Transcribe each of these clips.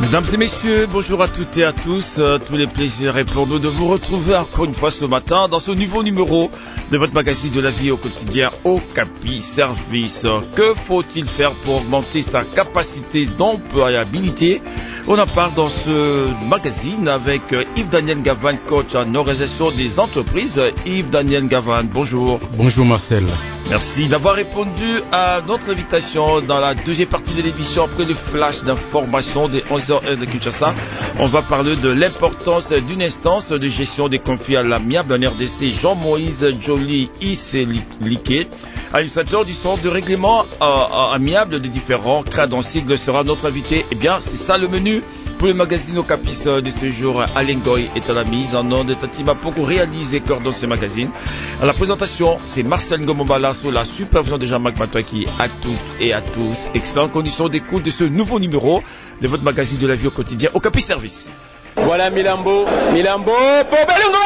Mesdames et messieurs, bonjour à toutes et à tous. Tous les plaisirs et pour nous de vous retrouver encore une fois ce matin dans ce nouveau numéro de votre magazine de la vie au quotidien Okapi Service. Que faut-il faire pour augmenter sa capacité d'employabilité? On en parle dans ce magazine avec Yves-Daniel Gavan, coach en organisation des entreprises. Yves-Daniel Gavan, bonjour. Bonjour Marcel. Merci d'avoir répondu à notre invitation dans la deuxième partie de l'émission après le flash d'information des 11h de Kinshasa. On va parler de l'importance d'une instance de gestion des conflits à l'amiable en RDC. Jean-Moïse Joly Isselike, administrateur du centre de règlement amiable des différents cas dans sigle, sera notre invité. Eh bien, c'est ça le menu pour le magazine Okapi de ce jour. Alain Goy est à la mise en ordre de Tatima Poko, réalise et coordonne ce magazine. À la présentation, c'est Marcel Ngomombala sous la supervision de Jean-Marc Matouaki. À toutes et à tous, excellentes conditions d'écoute de ce nouveau numéro de votre magazine de la vie au quotidien Okapi Service. Voilà Milambo pour Belungo.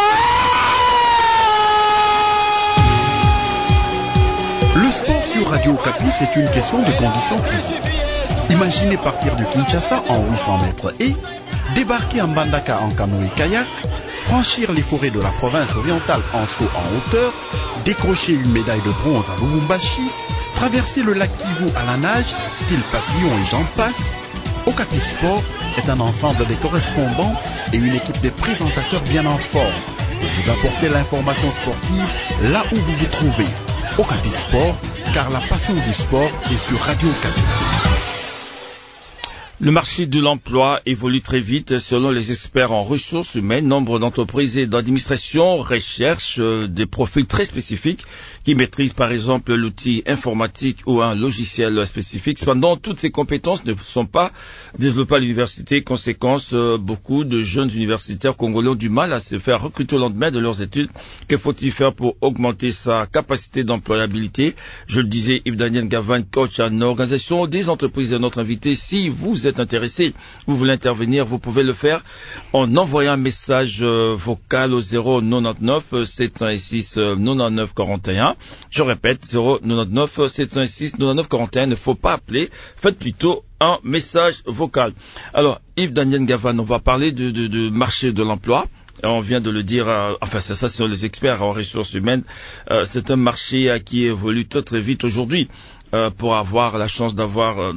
Le sport sur Radio Okapi, c'est une question de conditions physiques. Imaginez partir de Kinshasa en 800 mètres et débarquer en Mbandaka en canoë kayak, franchir les forêts de la province orientale en saut en hauteur, décrocher une médaille de bronze à Lubumbashi, traverser le lac Kivu à la nage, style papillon et j'en passe. Okapi Sport est un ensemble des correspondants et une équipe de présentateurs bien en forme pour vous apporter l'information sportive là où vous vous trouvez. Okapi Sport, car la passion du sport est sur Radio Okapi. Le marché de l'emploi évolue très vite selon les experts en ressources humaines. Nombre d'entreprises et d'administrations recherchent des profils très spécifiques qui maîtrisent par exemple l'outil informatique ou un logiciel spécifique. Cependant, toutes ces compétences ne sont pas développées à l'université. Conséquence, beaucoup de jeunes universitaires congolais ont du mal à se faire recruter au lendemain de leurs études. Que faut-il faire pour augmenter sa capacité d'employabilité? Je le disais, Yves-Daniel Gavan, coach en organisation des entreprises, est notre invité. Si vous êtes intéressé, vous voulez intervenir, vous pouvez le faire en envoyant un message vocal au 099 706 99 41. Je répète, 099 706 99 41. Il ne faut pas appeler, faites plutôt un message vocal. Alors, Yves-Daniel Gavan, on va parler de marché de l'emploi. On vient de le dire, enfin c'est ça, c'est les experts en ressources humaines. C'est un marché qui évolue très très vite aujourd'hui. Pour avoir la chance d'avoir,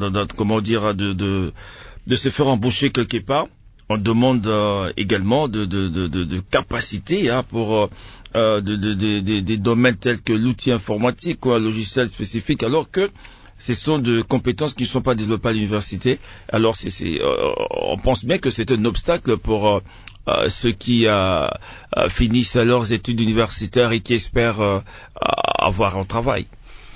de se faire embaucher quelque part, on demande également de capacité pour des domaines tels que l'outil informatique ou un logiciel spécifique, alors que ce sont de compétences qui ne sont pas développées à l'université. Alors on pense bien que c'est un obstacle pour ceux qui finissent leurs études universitaires et qui espèrent avoir un travail.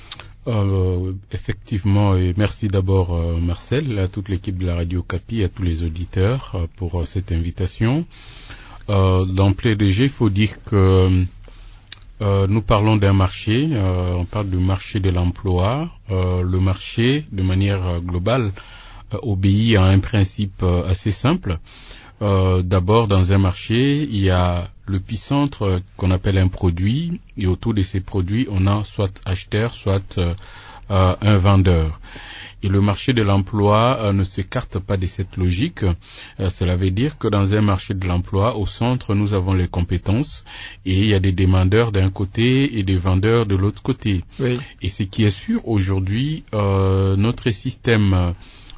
Effectivement, et merci d'abord Marcel, à toute l'équipe de la Radio Okapi, à tous les auditeurs pour cette invitation. D'emblée déjà, il faut dire que nous parlons d'un marché, on parle du marché de l'emploi. Le marché, de manière globale, obéit à un principe assez simple. D'abord, dans un marché, il y a l'épicentre qu'on appelle un produit, et autour de ces produits, on a soit acheteur, soit un vendeur. Et le marché de l'emploi ne s'écarte pas de cette logique. Cela veut dire que dans un marché de l'emploi, au centre, nous avons les compétences, et il y a des demandeurs d'un côté et des vendeurs de l'autre côté. Oui. Et ce qui est sûr aujourd'hui, notre système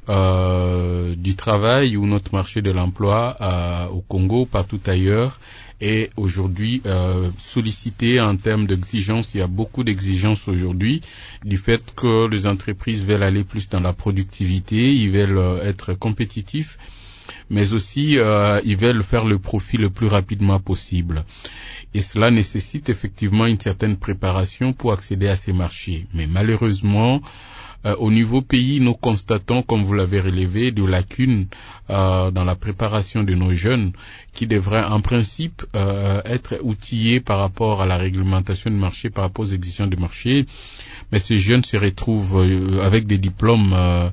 du travail ou notre marché de l'emploi au Congo, partout ailleurs, est aujourd'hui sollicité en termes d'exigences. Il y a beaucoup d'exigences aujourd'hui du fait que les entreprises veulent aller plus dans la productivité, ils veulent être compétitifs, mais aussi ils veulent faire le profit le plus rapidement possible. Et cela nécessite effectivement une certaine préparation pour accéder à ces marchés. Mais malheureusement, au niveau pays, nous constatons, comme vous l'avez relevé, des lacunes dans la préparation de nos jeunes qui devraient en principe être outillés par rapport à la réglementation du marché, par rapport aux exigences du marché. Mais ces jeunes se retrouvent avec des diplômes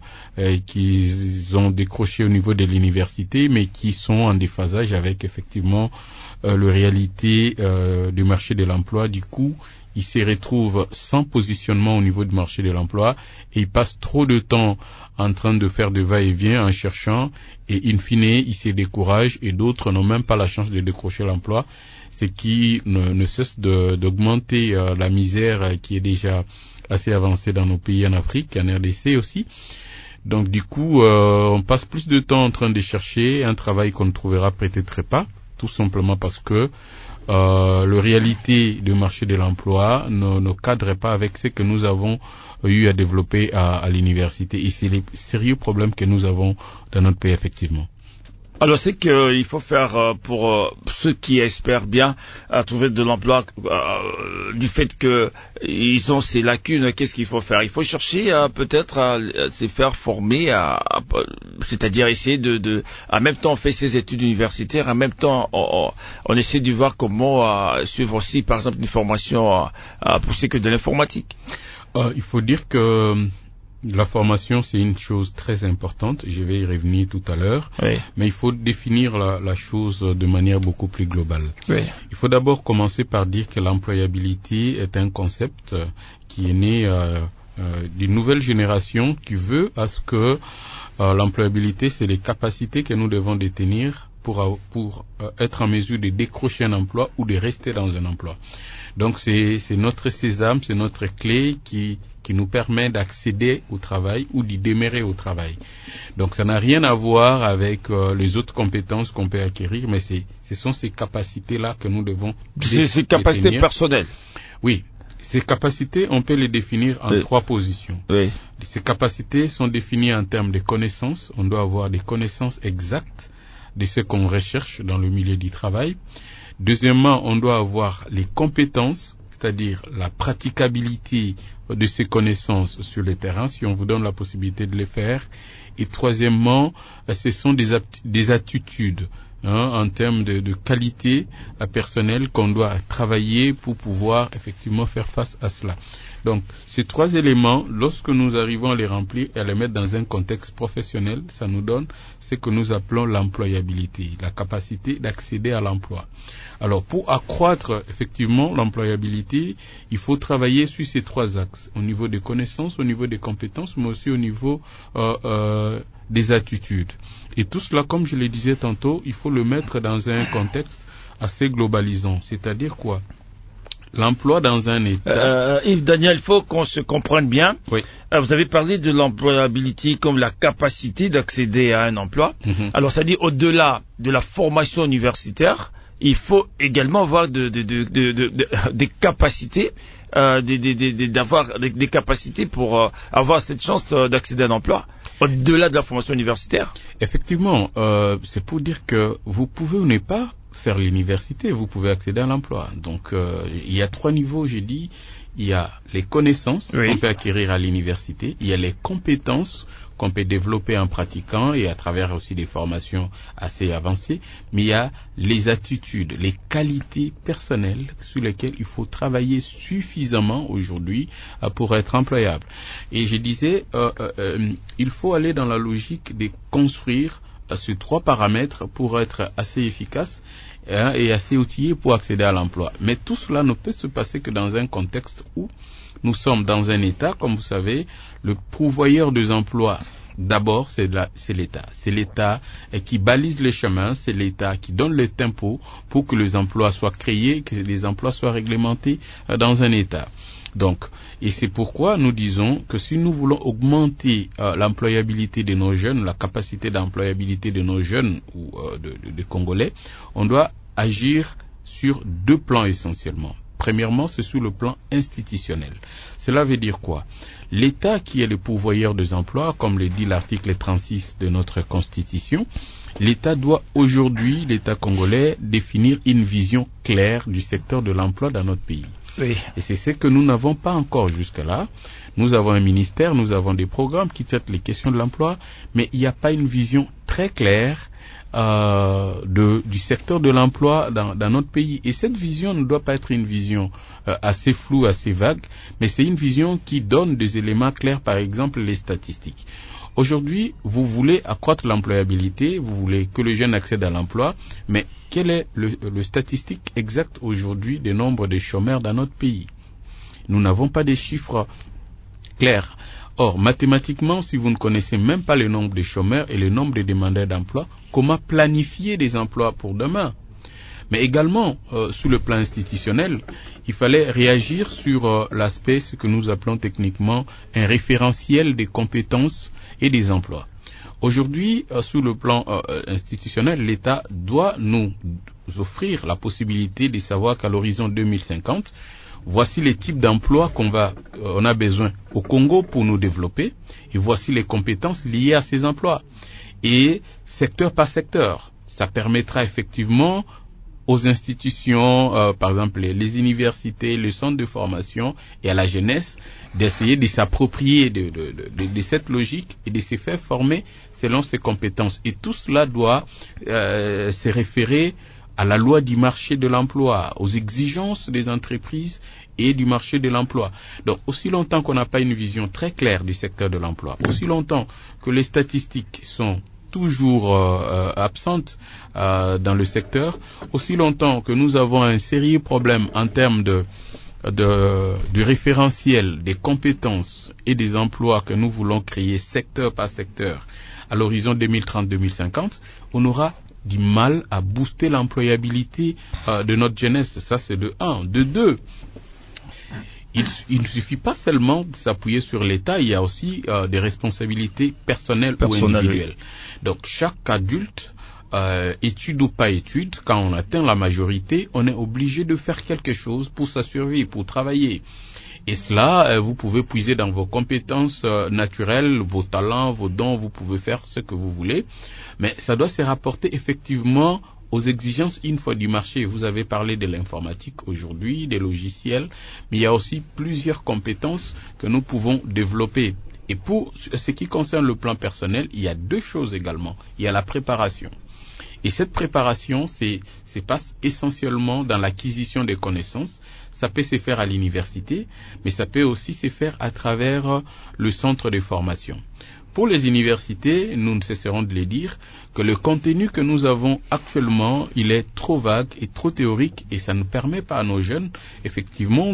qu'ils ont décrochés au niveau de l'université, mais qui sont en déphasage avec effectivement la réalité du marché de l'emploi. Du coup, ils se retrouvent sans positionnement au niveau du marché de l'emploi et ils passent trop de temps en train de faire de va-et-vient en cherchant et in fine, ils se découragent et d'autres n'ont même pas la chance de décrocher l'emploi, ce qui ne cesse d'augmenter la misère qui est déjà assez avancée dans nos pays en Afrique, en RDC aussi. Donc du coup, on passe plus de temps en train de chercher un travail qu'on ne trouvera peut-être pas, tout simplement parce que la réalité du marché de l'emploi ne cadre pas avec ce que nous avons eu à développer à l'université. Et c'est les sérieux problèmes que nous avons dans notre pays, effectivement. Alors c'est qu'il faut faire pour ceux qui espèrent bien trouver de l'emploi du fait que ils ont ces lacunes. Qu'est-ce qu'il faut faire? Il faut chercher peut-être à se faire former, c'est-à-dire essayer de en même temps on fait ses études universitaires, en même temps on essaie de voir comment suivre aussi par exemple une formation pour ce que de l'informatique. Il faut dire que la formation, c'est une chose très importante. Je vais y revenir tout à l'heure. Oui. Mais il faut définir la chose de manière beaucoup plus globale. Oui. Il faut d'abord commencer par dire que l'employabilité est un concept qui est né d'une nouvelle génération qui veut à ce que l'employabilité, c'est les capacités que nous devons détenir pour être en mesure de décrocher un emploi ou de rester dans un emploi. Donc c'est notre sésame, c'est notre clé qui nous permet d'accéder au travail ou d'y demeurer au travail. Donc ça n'a rien à voir avec les autres compétences qu'on peut acquérir, mais ce sont ces capacités-là que nous devons détenir. Ces capacités personnelles. Oui. Ces capacités, on peut les définir en trois positions. Oui. Ces capacités sont définies en termes de connaissances. On doit avoir des connaissances exactes de ce qu'on recherche dans le milieu du travail. Deuxièmement, on doit avoir les compétences, c'est-à-dire la praticabilité de ces connaissances sur le terrain, si on vous donne la possibilité de les faire. Et troisièmement, ce sont des attitudes en termes de qualité personnelle qu'on doit travailler pour pouvoir effectivement faire face à cela. Donc, ces trois éléments, lorsque nous arrivons à les remplir et à les mettre dans un contexte professionnel, ça nous donne ce que nous appelons l'employabilité, la capacité d'accéder à l'emploi. Alors, pour accroître effectivement l'employabilité, il faut travailler sur ces trois axes, au niveau des connaissances, au niveau des compétences, mais aussi au niveau des attitudes. Et tout cela, comme je le disais tantôt, il faut le mettre dans un contexte assez globalisant. C'est-à-dire quoi? L'emploi dans un État. Yves Daniel, il faut qu'on se comprenne bien. Oui. Vous avez parlé de l'employabilité comme la capacité d'accéder à un emploi. Mm-hmm. Alors, ça dit au-delà de la formation universitaire, il faut également avoir des capacités, d'avoir des capacités pour avoir cette chance d'accéder à un emploi. Au-delà de la formation universitaire. Effectivement, c'est pour dire que vous pouvez ou ne pas faire l'université, vous pouvez accéder à l'emploi. Donc, il y a trois niveaux, j'ai dit. Il y a les connaissances qu'on peut acquérir à l'université. Il y a les compétences qu'on peut développer en pratiquant et à travers aussi des formations assez avancées. Mais il y a les attitudes, les qualités personnelles sur lesquelles il faut travailler suffisamment aujourd'hui pour être employable. Et je disais, il faut aller dans la logique de construire ces trois paramètres pour être assez efficace et assez outillé pour accéder à l'emploi. Mais tout cela ne peut se passer que dans un contexte où nous sommes dans un État, comme vous savez, le pourvoyeur des emplois, d'abord, c'est l'État. C'est l'État qui balise les chemins, c'est l'État qui donne le tempo pour que les emplois soient créés, que les emplois soient réglementés dans un État. Donc, et c'est pourquoi nous disons que si nous voulons augmenter l'employabilité de nos jeunes, la capacité d'employabilité de nos jeunes ou de Congolais, on doit agir sur deux plans essentiellement. Premièrement, c'est sur le plan institutionnel. Cela veut dire quoi? L'État qui est le pourvoyeur des emplois, comme le dit l'article 36 de notre Constitution, l'État doit aujourd'hui, l'État congolais, définir une vision claire du secteur de l'emploi dans notre pays. Oui. Et c'est ce que nous n'avons pas encore jusque-là. Nous avons un ministère, nous avons des programmes qui traitent les questions de l'emploi, mais il n'y a pas une vision très claire du secteur de l'emploi dans notre pays. Et cette vision ne doit pas être une vision assez floue, assez vague, mais c'est une vision qui donne des éléments clairs, par exemple les statistiques. Aujourd'hui, vous voulez accroître l'employabilité, vous voulez que les jeunes accèdent à l'emploi, mais quel est le statistique exact aujourd'hui des nombres de chômeurs dans notre pays? Nous n'avons pas des chiffres clairs. Or, mathématiquement, si vous ne connaissez même pas le nombre de chômeurs et le nombre de demandeurs d'emploi, comment planifier des emplois pour demain? Mais également, sur le plan institutionnel, il fallait réagir sur l'aspect, ce que nous appelons techniquement un référentiel des compétences et des emplois. Aujourd'hui, sur le plan institutionnel, l'État doit nous offrir la possibilité de savoir qu'à l'horizon 2050, voici les types d'emplois on a besoin au Congo pour nous développer, et voici les compétences liées à ces emplois. Et secteur par secteur, ça permettra effectivement aux institutions, par exemple les universités, les centres de formation et à la jeunesse, d'essayer de s'approprier de cette logique et de se faire former selon ses compétences. Et tout cela doit se référer à la loi du marché de l'emploi, aux exigences des entreprises et du marché de l'emploi. Donc, aussi longtemps qu'on n'a pas une vision très claire du secteur de l'emploi, aussi longtemps que les statistiques sont toujours absentes dans le secteur, aussi longtemps que nous avons un sérieux problème en termes du référentiel des compétences et des emplois que nous voulons créer secteur par secteur à l'horizon 2030-2050, on aura du mal à booster l'employabilité de notre jeunesse. Ça, c'est de 1. De 2, il ne suffit pas seulement de s'appuyer sur l'État, il y a aussi des responsabilités personnelles ou individuelles. Oui. Donc, chaque adulte, étude ou pas étude, quand on atteint la majorité, on est obligé de faire quelque chose pour sa survie, pour travailler. Et cela, vous pouvez puiser dans vos compétences naturelles, vos talents, vos dons, vous pouvez faire ce que vous voulez. Mais ça doit se rapporter effectivement aux exigences une fois du marché. Vous avez parlé de l'informatique aujourd'hui, des logiciels, mais il y a aussi plusieurs compétences que nous pouvons développer. Et pour ce qui concerne le plan personnel, il y a 2 choses également. Il y a la préparation. Et cette préparation se passe essentiellement dans l'acquisition des connaissances. Ça peut se faire à l'université, mais ça peut aussi se faire à travers le centre de formation. Pour les universités, nous ne cesserons de le dire, que le contenu que nous avons actuellement, il est trop vague et trop théorique et ça ne permet pas à nos jeunes, effectivement,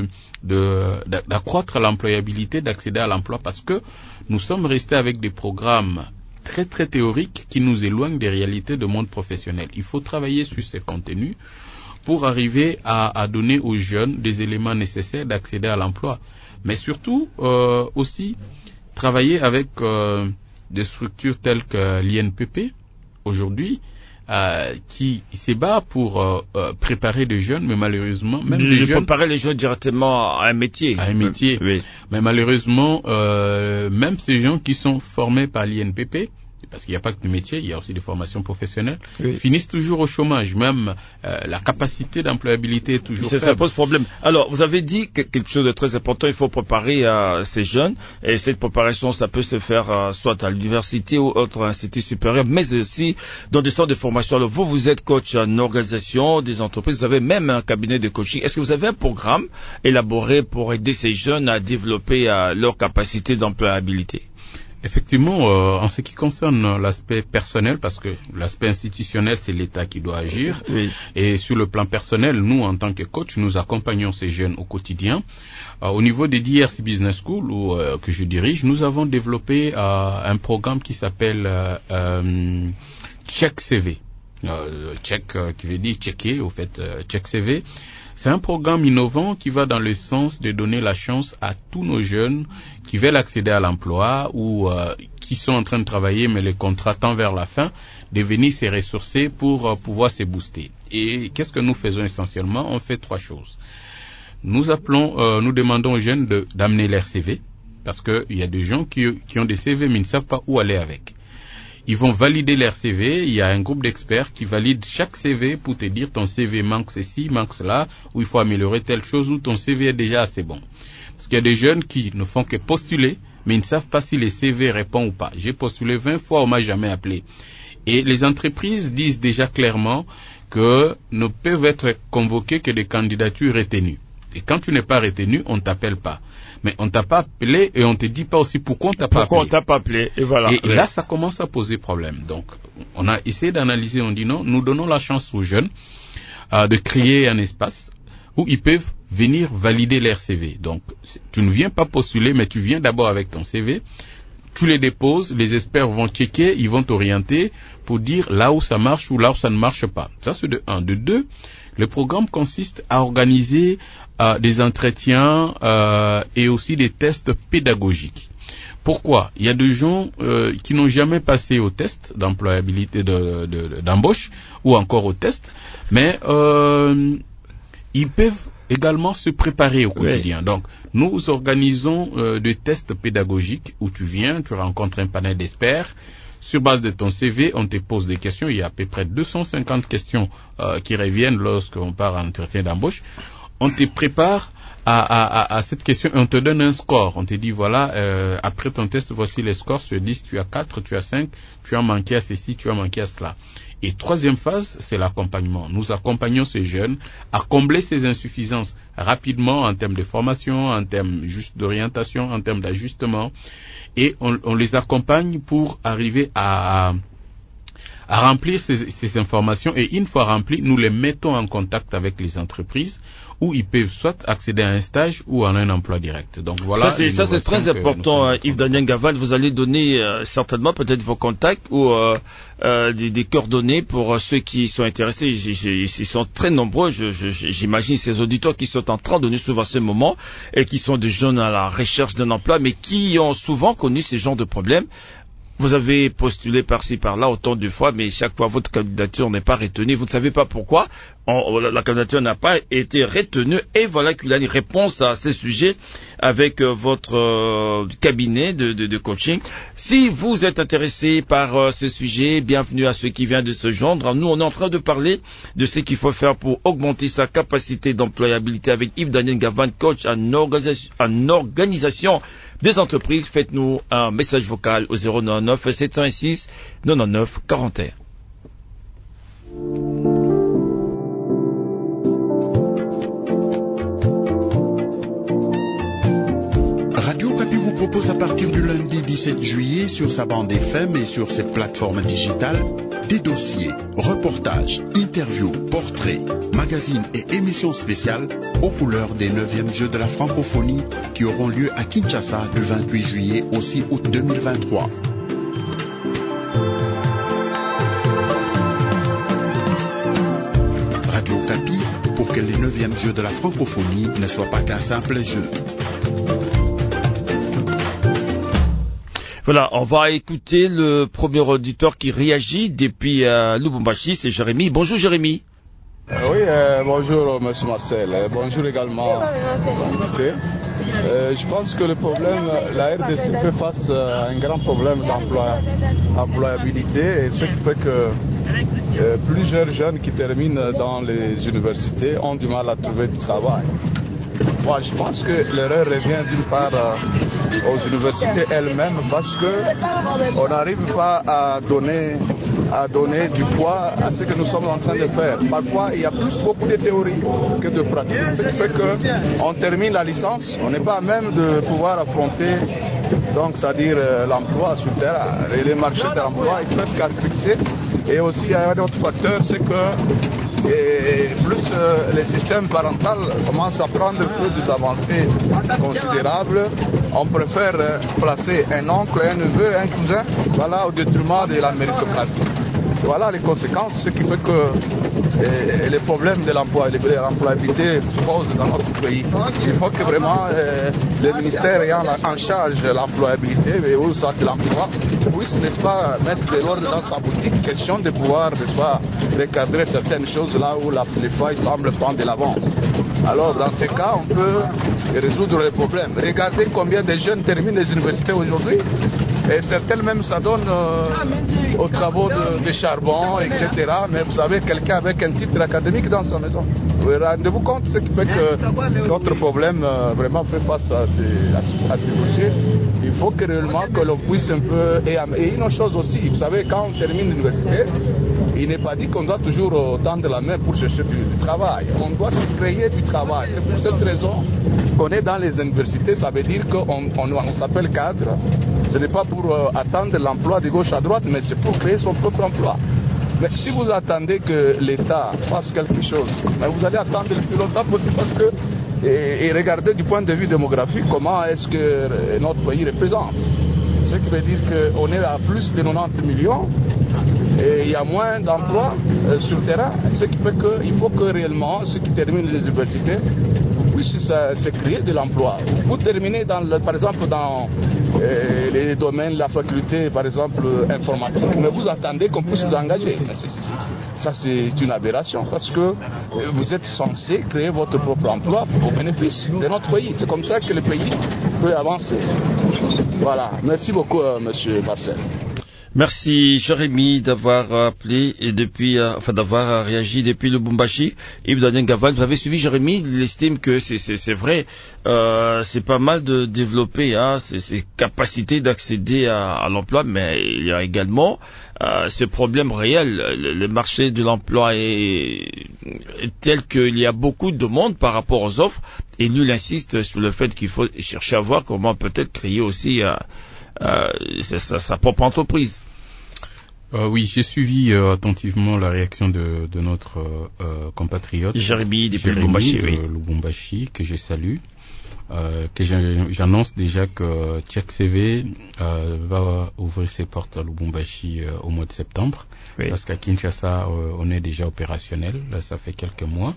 d'accroître l'employabilité, d'accéder à l'emploi parce que nous sommes restés avec des programmes très très théoriques qui nous éloignent des réalités du monde professionnel. Il faut travailler sur ces contenus pour arriver à donner aux jeunes des éléments nécessaires d'accéder à l'emploi. Mais surtout, aussi, travailler avec des structures telles que l'INPP, aujourd'hui, qui se bat pour préparer des jeunes, mais malheureusement, même des jeunes... Préparer les jeunes directement à un métier. À un métier. Oui. Mais malheureusement, même ces gens qui sont formés par l'INPP, parce qu'il n'y a pas que de métier, il y a aussi des formations professionnelles, finissent toujours au chômage. Même la capacité d'employabilité est toujours faible. Ça pose problème. Alors, vous avez dit quelque chose de très important, il faut préparer ces jeunes, et cette préparation, ça peut se faire soit à l'université ou autre institut supérieur, mais aussi dans des centres de formation. Alors, vous êtes coach en organisation des entreprises, vous avez même un cabinet de coaching. Est-ce que vous avez un programme élaboré pour aider ces jeunes à développer leur capacité d'employabilité? Effectivement, en ce qui concerne l'aspect personnel, parce que l'aspect institutionnel, c'est l'État qui doit agir, oui. Et sur le plan personnel, nous, en tant que coach, nous accompagnons ces jeunes au quotidien. Au niveau des DRC Business School, que je dirige, nous avons développé un programme qui s'appelle Check CV. Check qui veut dire checker, au fait, Check CV. C'est un programme innovant qui va dans le sens de donner la chance à tous nos jeunes qui veulent accéder à l'emploi ou qui sont en train de travailler mais les contrats tendent vers la fin, de venir se ressourcer pour pouvoir se booster. Et qu'est-ce que nous faisons essentiellement? On fait 3 choses. Nous demandons aux jeunes d'amener leur CV parce que il y a des gens qui ont des CV mais ils ne savent pas où aller avec. Ils vont valider leur CV, il y a un groupe d'experts qui valide chaque CV pour te dire ton CV manque ceci, manque cela, ou il faut améliorer telle chose, ou ton CV est déjà assez bon. Parce qu'il y a des jeunes qui ne font que postuler, mais ils ne savent pas si les CV répondent ou pas. J'ai postulé 20 fois, on m'a jamais appelé. Et les entreprises disent déjà clairement que ne peuvent être convoquées que des candidatures retenues. Et quand tu n'es pas retenu, on ne t'appelle pas. Mais on t'a pas appelé et on te dit pas aussi pourquoi on t'a pas appelé. Pourquoi on t'a pas appelé, et voilà. Et là, ça commence à poser problème. Donc, on a essayé d'analyser, on dit non, nous donnons la chance aux jeunes de créer un espace où ils peuvent venir valider leur CV. Donc, tu ne viens pas postuler, mais tu viens d'abord avec ton CV. Tu les déposes, les experts vont checker, ils vont t'orienter pour dire là où ça marche ou là où ça ne marche pas. Ça, c'est de 1. De 2, le programme consiste à organiser des entretiens et aussi des tests pédagogiques. Pourquoi? Il y a des gens qui n'ont jamais passé au test d'employabilité d'embauche ou encore au test, mais ils peuvent également se préparer au quotidien. Oui. Donc, nous organisons des tests pédagogiques où tu viens, tu rencontres un panel d'experts. Sur base de ton CV, on te pose des questions. Il y a à peu près 250 questions qui reviennent lorsqu'on part en entretien d'embauche. On te prépare à cette question et on te donne un score. On te dit, voilà, après ton test, voici les scores. Sur 10, tu as 4, tu as 5, tu as manqué à ceci, tu as manqué à cela. Et troisième phase, c'est l'accompagnement. Nous accompagnons ces jeunes à combler ces insuffisances rapidement en termes de formation, en termes juste d'orientation, en termes d'ajustement. Et on les accompagne pour arriver à remplir ces informations. Et une fois remplies, nous les mettons en contact avec les entreprises où ils peuvent soit accéder à un stage ou à un emploi direct. Donc voilà. Ça c'est très important, Yves-Daniel Gaval. Vous allez donner certainement peut-être vos contacts ou des coordonnées pour ceux qui sont intéressés. Ils sont très nombreux. J'imagine ces auditeurs qui sont en train de nous suivre à ce moment et qui sont des jeunes à la recherche d'un emploi, mais qui ont souvent connu ce genre de problèmes. Vous avez postulé par-ci, par-là autant de fois, mais chaque fois votre candidature n'est pas retenue. Vous ne savez pas pourquoi. La candidature n'a pas été retenue. Et voilà qu'il y a une réponse à ce sujet avec votre cabinet de coaching. Si vous êtes intéressé par ce sujet, bienvenue à ceux qui viennent de se joindre. Nous, on est en train de parler de ce qu'il faut faire pour augmenter sa capacité d'employabilité avec Yves-Daniel Gavan, coach en organisation des entreprises. Faites-nous un message vocal au 099 706 99 41. Radio Okapi vous propose à partir du lundi 17 juillet sur sa bande FM et sur ses plateformes digitales des dossiers, reportages, interviews, portraits, magazines et émissions spéciales aux couleurs des 9e Jeux de la francophonie qui auront lieu à Kinshasa du 28 juillet au 6 août 2023. Radio Okapi pour que les 9e Jeux de la francophonie ne soient pas qu'un simple jeu. Voilà, on va écouter le premier auditeur qui réagit depuis Lubumbashi, c'est Jérémy. Bonjour Jérémy. Oui, bonjour Monsieur Marcel. Bonjour également. Je pense que le problème, la RDC fait face à un grand problème d'employabilité et ce qui fait que plusieurs jeunes qui terminent dans les universités ont du mal à trouver du travail. Moi, je pense que l'erreur revient d'une part aux universités elles-mêmes parce qu'on n'arrive pas à donner du poids à ce que nous sommes en train de faire. Parfois, il y a beaucoup de théorie que de pratique. Ce qui fait qu'on termine la licence, on n'est pas à même de pouvoir affronter, donc, c'est-à-dire l'emploi sur le terrain. Les marchés de l'emploi est presque asphyxié. Et aussi, il y a un autre facteur, c'est que plus les systèmes parentaux commencent à prendre des avancées considérables, on préfère placer un oncle, un neveu, un cousin, voilà, au détriment de la méritocratie. Voilà les conséquences, ce qui fait que les problèmes de l'emploi et de l'employabilité se posent dans notre pays. Il faut que vraiment le ministère ayant en charge l'employabilité, ou soit l'emploi, puisse, n'est-ce pas, mettre de l'ordre dans sa boutique, question de pouvoir, n'est-ce pas, recadrer certaines choses là où les failles semblent prendre de l'avance. Alors, dans ces cas, on peut résoudre les problèmes. Regardez combien de jeunes terminent les universités aujourd'hui. Et certaines même s'adonnent aux travaux de charbon, etc. Mais vous savez, quelqu'un avec un titre académique dans sa maison. Vous rendez-vous compte ce qui fait que notre problème vraiment fait face à ces dossiers. Il faut que réellement que l'on puisse un peu... Et une autre chose aussi, vous savez, quand on termine l'université, il n'est pas dit qu'on doit toujours tendre la main pour chercher du travail. On doit se créer du travail. C'est pour cette raison qu'on est dans les universités. Ça veut dire qu'on s'appelle cadre. Ce n'est pas pour attendre l'emploi de gauche à droite, mais c'est pour créer son propre emploi. Mais si vous attendez que l'État fasse quelque chose, mais vous allez attendre le plus longtemps possible parce que et regarder du point de vue démographique comment est-ce que notre pays représente. Ce qui veut dire qu'on est à plus de 90 millions et il y a moins d'emplois sur le terrain, ce qui fait qu'il faut que réellement ceux qui terminent les universités puissent se créer de l'emploi. Vous terminez par exemple dans les domaines, la faculté par exemple informatique, mais vous attendez qu'on puisse vous engager. Ça c'est une aberration parce que vous êtes censé créer votre propre emploi au bénéfice de notre pays. C'est comme ça que le pays peut avancer. Voilà. Merci beaucoup, monsieur Marcel. Merci Jérémy d'avoir appelé et d'avoir réagi depuis Lubumbashi. Yves Daniel Gaval, vous avez suivi Jérémy, il estime que c'est vrai, c'est pas mal de développer ces capacités d'accéder à l'emploi, mais il y a également ce problème réel. Le marché de l'emploi est tel qu'il y a beaucoup de demandes par rapport aux offres, et lui insiste sur le fait qu'il faut chercher à voir comment peut-être créer aussi sa propre entreprise. Oui, j'ai suivi attentivement la réaction de notre compatriote Jérémy depuis Lubumbashi, que je salue, que j'annonce déjà que Check CV va ouvrir ses portes à Lubumbashi au mois de septembre, parce qu'à Kinshasa on est déjà opérationnel, là ça fait quelques mois.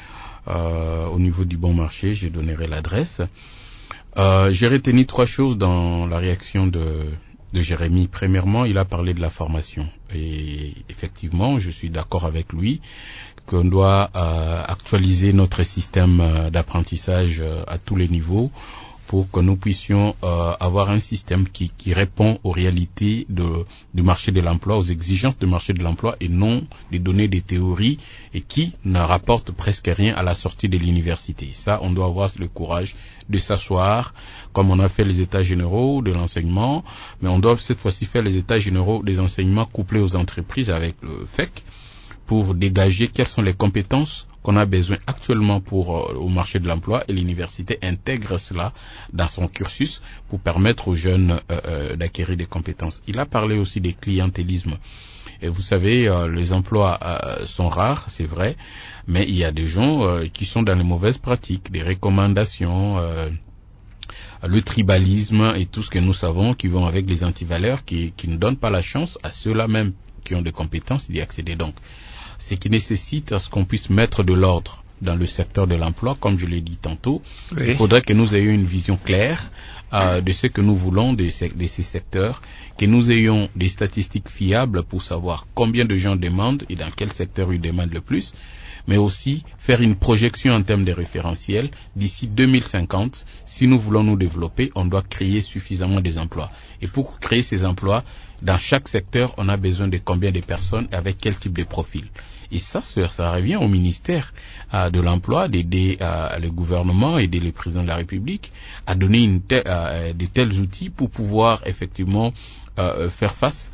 Au niveau du bon marché, je donnerai l'adresse. J'ai retenu 3 choses dans la réaction de Jérémy. Premièrement, il a parlé de la formation. Et effectivement, je suis d'accord avec lui qu'on doit actualiser notre système d'apprentissage à tous les niveaux pour que nous puissions avoir un système qui répond aux réalités du marché de l'emploi, aux exigences du marché de l'emploi, et non des données des théories et qui ne rapportent presque rien à la sortie de l'université. Ça, on doit avoir le courage de s'asseoir, comme on a fait les états généraux de l'enseignement, mais on doit cette fois-ci faire les états généraux des enseignements couplés aux entreprises avec le FEC, pour dégager quelles sont les compétences qu'on a besoin actuellement au marché de l'emploi, et l'université intègre cela dans son cursus pour permettre aux jeunes d'acquérir des compétences. Il a parlé aussi des clientélismes. Et vous savez, les emplois sont rares, c'est vrai, mais il y a des gens qui sont dans les mauvaises pratiques, des recommandations, le tribalisme et tout ce que nous savons qui vont avec les antivaleurs, qui ne donnent pas la chance à ceux-là même qui ont des compétences d'y accéder. Donc, ce qui nécessite à ce qu'on puisse mettre de l'ordre dans le secteur de l'emploi, comme je l'ai dit tantôt. Oui. Il faudrait que nous ayons une vision claire de ce que nous voulons de ces secteurs, que nous ayons des statistiques fiables pour savoir combien de gens demandent et dans quel secteur ils demandent le plus, mais aussi faire une projection en termes de référentiels. D'ici 2050, si nous voulons nous développer, on doit créer suffisamment des emplois. Et pour créer ces emplois, dans chaque secteur, on a besoin de combien de personnes, avec quel type de profil. Et ça revient au ministère de l'Emploi d'aider le gouvernement, aider le président de la République à donner de tels outils pour pouvoir effectivement faire face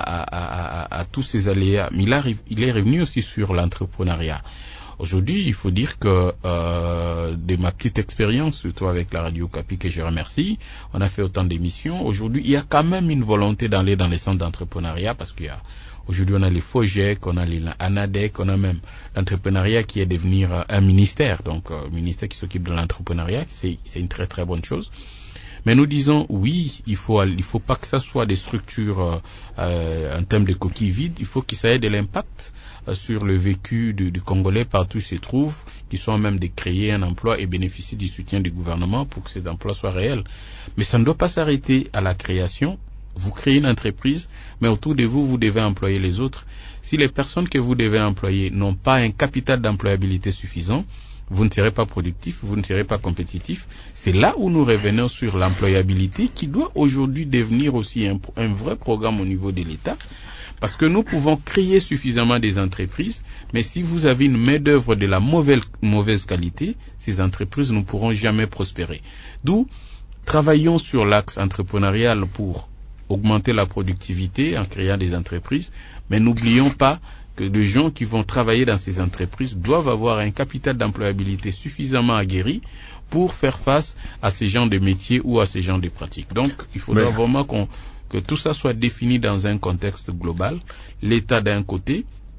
à tous ces aléas. Mais il est revenu aussi sur l'entrepreneuriat. Aujourd'hui, il faut dire que de ma petite expérience, surtout avec la Radio Capi que je remercie, on a fait autant d'émissions. Aujourd'hui, il y a quand même une volonté d'aller dans les centres d'entrepreneuriat, parce qu'il y a aujourd'hui on a les FOGEC, on a les ANADEC, on a même l'entrepreneuriat qui est devenir un ministère, donc ministère qui s'occupe de l'entrepreneuriat, c'est une très très bonne chose. Mais nous disons oui, il faut pas que ça soit des structures en termes de coquilles vides, il faut que ça ait de l'impact sur le vécu du Congolais partout où il se trouve, qu'ils soient même de créer un emploi et bénéficier du soutien du gouvernement pour que cet emploi soit réel. Mais ça ne doit pas s'arrêter à la création. Vous créez une entreprise, mais autour de vous, vous devez employer les autres. Si les personnes que vous devez employer n'ont pas un capital d'employabilité suffisant, vous ne serez pas productif, vous ne serez pas compétitif. C'est là où nous revenons sur l'employabilité qui doit aujourd'hui devenir aussi un vrai programme au niveau de l'État. Parce que nous pouvons créer suffisamment des entreprises, mais si vous avez une main-d'œuvre de la mauvaise qualité, ces entreprises ne pourront jamais prospérer. D'où, travaillons sur l'axe entrepreneurial pour augmenter la productivité en créant des entreprises, mais n'oublions pas que les gens qui vont travailler dans ces entreprises doivent avoir un capital d'employabilité suffisamment aguerri pour faire face à ces genres de métiers ou à ces genres de pratiques. Donc, il faudra vraiment que tout ça soit défini dans un contexte global. L'État d'un côté,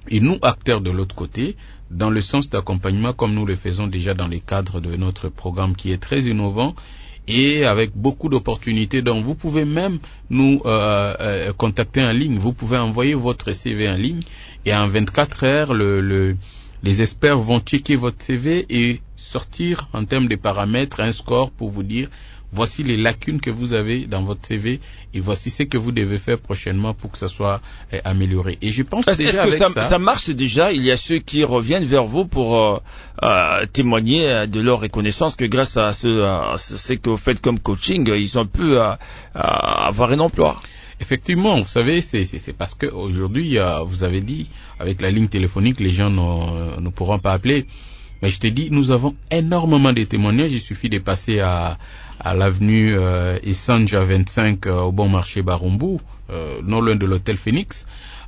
Et nous, acteurs de l'autre côté, dans le sens d'accompagnement, comme nous le faisons déjà dans le cadre de notre programme qui est très innovant et avec beaucoup d'opportunités. Donc, vous pouvez même nous contacter en ligne. Vous pouvez envoyer votre CV en ligne et en 24 heures, les experts vont checker votre CV et sortir en termes de paramètres un score pour vous dire voici les lacunes que vous avez dans votre CV et voici ce que vous devez faire prochainement pour que ça soit amélioré. Et je pense déjà est-ce que ça marche déjà? Il y a ceux qui reviennent vers vous pour témoigner de leur reconnaissance que grâce à ce que vous faites comme coaching, ils ont pu avoir un emploi. Effectivement, vous savez, c'est parce que aujourd'hui, vous avez dit, avec la ligne téléphonique, les gens ne pourront pas appeler. Mais je te dis, nous avons énormément de témoignages. Il suffit de passer à l'avenue Essanja 25 au bon marché Barumbu, non loin de l'hôtel Phoenix,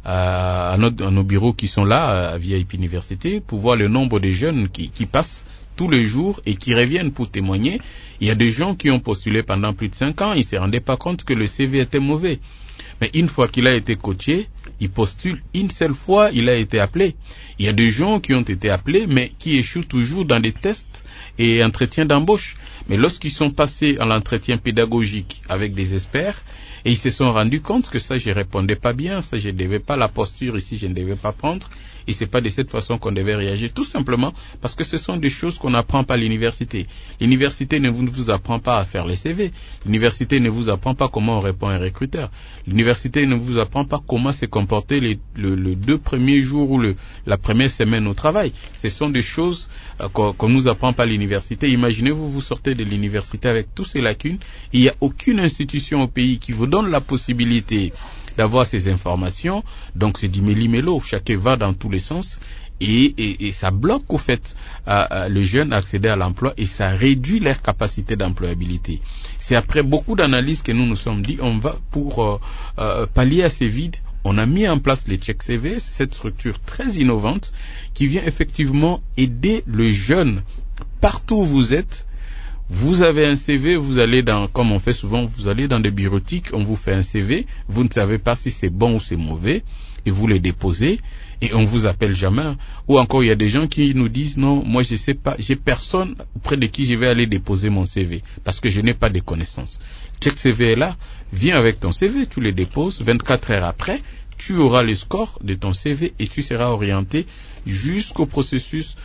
à nos bureaux qui sont là, à VIP Université, pour voir le nombre de jeunes qui passent tous les jours et qui reviennent pour témoigner. Il y a des gens qui ont postulé pendant plus de 5 ans, ils ne se rendaient pas compte que le CV était mauvais. Mais une fois qu'il a été coaché, il postule une seule fois, il a été appelé. Il y a des gens qui ont été appelés, mais qui échouent toujours dans des tests et entretiens d'embauche. Mais lorsqu'ils sont passés à l'entretien pédagogique avec des experts, et ils se sont rendus compte que ça, je répondais pas bien, ça, je ne devais pas, la posture ici, je ne devais pas prendre, et c'est pas de cette façon qu'on devait réagir, tout simplement parce que ce sont des choses qu'on n'apprend pas à l'université. L'université ne vous apprend pas à faire les CV. L'université ne vous apprend pas comment on répond à un recruteur. L'université ne vous apprend pas comment se comporter les 2 premiers jours ou la première semaine au travail. Ce sont des choses qu'on nous apprend pas à l'université. Imaginez-vous, vous sortez de l'université avec tous ces lacunes. Il n'y a aucune institution au pays qui vous donne la possibilité d'avoir ces informations. Donc c'est du méli-mélo, chacun va dans tous les sens et ça bloque au fait les jeunes à accéder à l'emploi et ça réduit leur capacité d'employabilité. C'est après beaucoup d'analyses que nous nous sommes dit on va pour pallier à ces vides, on a mis en place les check CV, cette structure très innovante qui vient effectivement aider le jeune partout où vous êtes. Vous avez un CV, vous allez comme on fait souvent, vous allez dans des bureautiques, on vous fait un CV, vous ne savez pas si c'est bon ou c'est mauvais, et vous le déposez, et on vous appelle jamais. Ou encore, il y a des gens qui nous disent, non, moi je sais pas, j'ai personne auprès de qui je vais aller déposer mon CV, parce que je n'ai pas de connaissances. Check CV est là, viens avec ton CV, tu le déposes, 24 heures après, tu auras le score de ton CV et tu seras orienté jusqu'au processus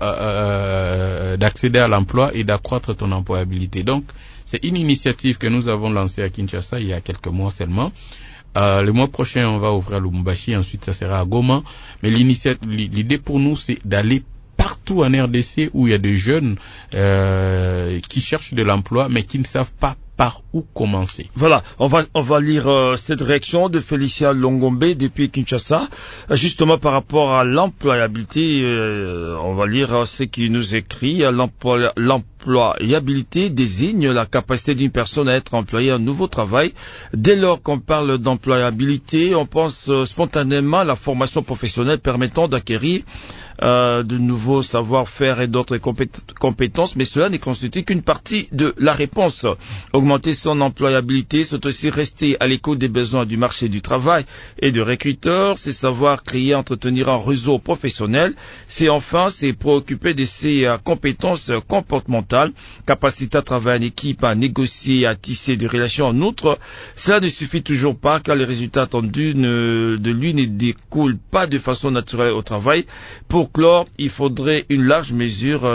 d'accéder à l'emploi et d'accroître ton employabilité. Donc, c'est une initiative que nous avons lancée à Kinshasa il y a quelques mois seulement. Le mois prochain, on va ouvrir à Lubumbashi, ensuite ça sera à Goma. Mais l'idée pour nous, c'est d'aller partout en RDC où il y a des jeunes qui cherchent de l'emploi mais qui ne savent pas par où commencer. Voilà, on va lire cette réaction de Félicien Longombe depuis Kinshasa, justement par rapport à l'employabilité. On va lire ce qu'il nous écrit. L'employabilité désigne la capacité d'une personne à être employée à un nouveau travail. Dès lors qu'on parle d'employabilité, on pense spontanément à la formation professionnelle permettant d'acquérir de nouveaux savoir-faire et d'autres compétences, mais cela ne constitue qu'une partie de la réponse. Augmenter son employabilité, c'est aussi rester à l'écoute des besoins du marché du travail et de recruteurs, c'est savoir créer, entretenir un réseau professionnel, c'est préoccuper de ses compétences comportementales, capacité à travailler en équipe, à négocier, à tisser des relations. En outre, cela ne suffit toujours pas car les résultats attendus de lui ne découlent pas de façon naturelle au travail. Pour clore, il faudrait une large mesure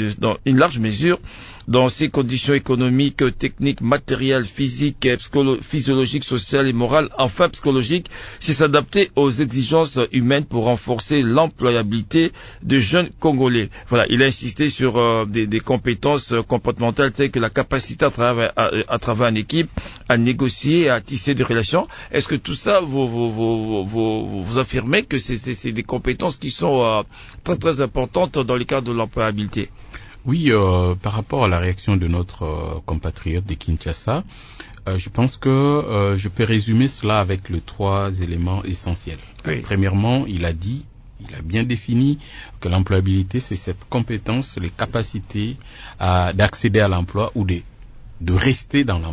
dans ces conditions économiques, techniques, matérielles, physiques, physiologiques, sociales et morales, enfin psychologiques, c'est s'adapter aux exigences humaines pour renforcer l'employabilité de jeunes Congolais. Voilà, il a insisté sur des compétences comportementales telles que la capacité à travailler en équipe, à négocier, à tisser des relations. Est-ce que tout ça, vous affirmez que c'est des compétences qui sont très très importantes dans le cadre de l'employabilité? Oui, par rapport à la réaction de notre compatriote de Kinshasa, je pense que je peux résumer cela avec les 3 éléments essentiels. Oui. Premièrement, il a bien défini que l'employabilité, c'est cette compétence, les capacités d'accéder à l'emploi ou de rester dans l'emploi.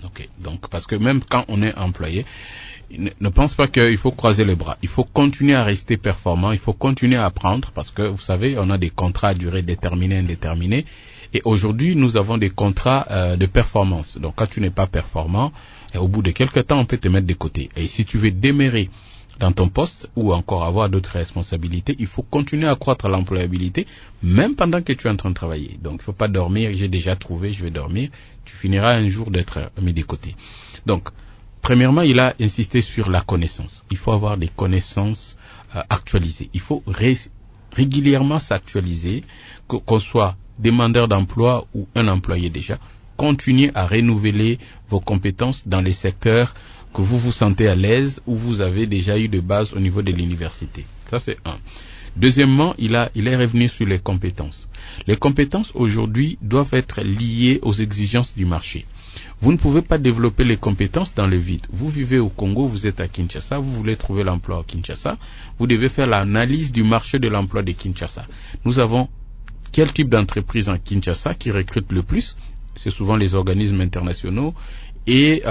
Ok. Donc, parce que même quand on est employé, ne pense pas qu'il faut croiser les bras. Il faut continuer à rester performant. Il faut continuer à apprendre parce que, vous savez, on a des contrats à durée déterminée, indéterminée. Et aujourd'hui, nous avons des contrats de performance. Donc, quand tu n'es pas performant, au bout de quelques temps, on peut te mettre de côté. Et si tu veux demeurer dans ton poste ou encore avoir d'autres responsabilités, il faut continuer à accroître l'employabilité, même pendant que tu es en train de travailler. Donc, il ne faut pas dormir. J'ai déjà trouvé, je vais dormir. Tu finiras un jour d'être mis de côté. Donc, premièrement, il a insisté sur la connaissance. Il faut avoir des connaissances actualisées. Il faut régulièrement s'actualiser, qu'on soit demandeur d'emploi ou un employé déjà. Continuez à renouveler vos compétences dans les secteurs que vous vous sentez à l'aise ou vous avez déjà eu de base au niveau de l'université. Ça, c'est un. Deuxièmement, il est revenu sur les compétences. Les compétences aujourd'hui doivent être liées aux exigences du marché. Vous ne pouvez pas développer les compétences dans le vide. Vous vivez au Congo, vous êtes à Kinshasa, vous voulez trouver l'emploi à Kinshasa, vous devez faire l'analyse du marché de l'emploi de Kinshasa. Nous avons quel type d'entreprise en Kinshasa qui recrute le plus? C'est souvent les organismes internationaux et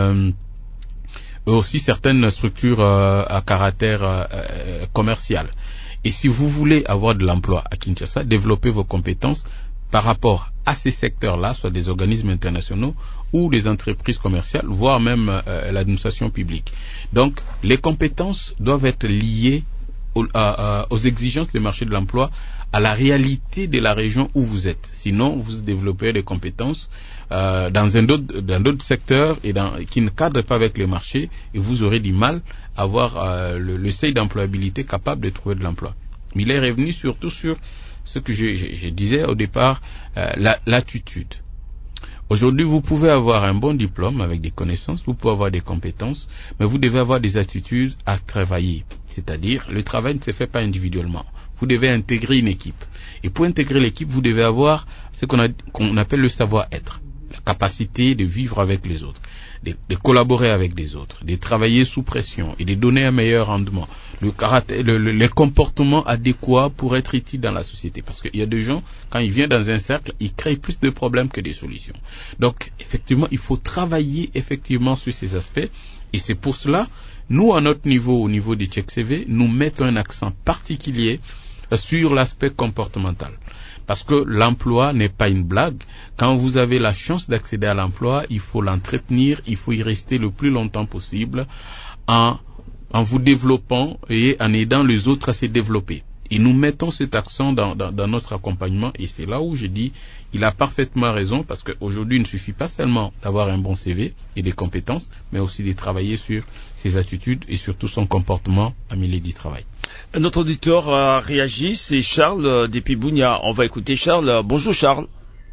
aussi certaines structures à caractère commercial. Et si vous voulez avoir de l'emploi à Kinshasa, développez vos compétences par rapport à ces secteurs-là, soit des organismes internationaux ou des entreprises commerciales, voire même l'administration publique. Donc, les compétences doivent être liées aux exigences du marché de l'emploi, à la réalité de la région où vous êtes. Sinon, vous développez des compétences dans d'autres secteurs et qui ne cadrent pas avec le marché et vous aurez du mal à avoir le seuil d'employabilité capable de trouver de l'emploi. Mais il est revenu surtout sur ce que je disais au départ, l'attitude. Aujourd'hui, vous pouvez avoir un bon diplôme avec des connaissances, vous pouvez avoir des compétences, mais vous devez avoir des attitudes à travailler. C'est-à-dire, le travail ne se fait pas individuellement. Vous devez intégrer une équipe. Et pour intégrer l'équipe, vous devez avoir ce qu'on appelle le savoir-être. La capacité de vivre avec les autres, de collaborer avec les autres, de travailler sous pression et de donner un meilleur rendement. Les comportements adéquats pour être utile dans la société. Parce qu'il y a des gens, quand ils viennent dans un cercle, ils créent plus de problèmes que des solutions. Donc, effectivement, il faut travailler effectivement sur ces aspects. Et c'est pour cela, nous, à notre niveau, au niveau du Check CV, nous mettons un accent particulier sur l'aspect comportemental. Parce que l'emploi n'est pas une blague. Quand vous avez la chance d'accéder à l'emploi, il faut l'entretenir, il faut y rester le plus longtemps possible en vous développant et en aidant les autres à se développer. Et nous mettons cet accent dans notre accompagnement et c'est là où je dis, il a parfaitement raison parce qu'aujourd'hui, il ne suffit pas seulement d'avoir un bon CV et des compétences, mais aussi de travailler sur ses attitudes et surtout son comportement à milieu du travail. Notre auditeur a réagi, c'est Charles depuis Bunia. On va écouter Charles. Bonjour Charles.